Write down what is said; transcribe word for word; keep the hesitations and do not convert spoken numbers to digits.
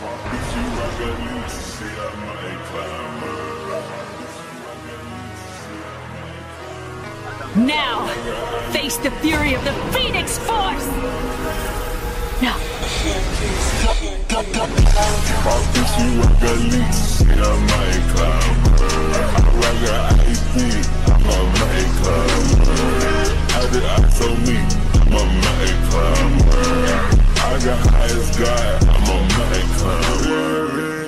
Now, face the fury of the Phoenix Force! No. I got highest God, I'm a mountain climber.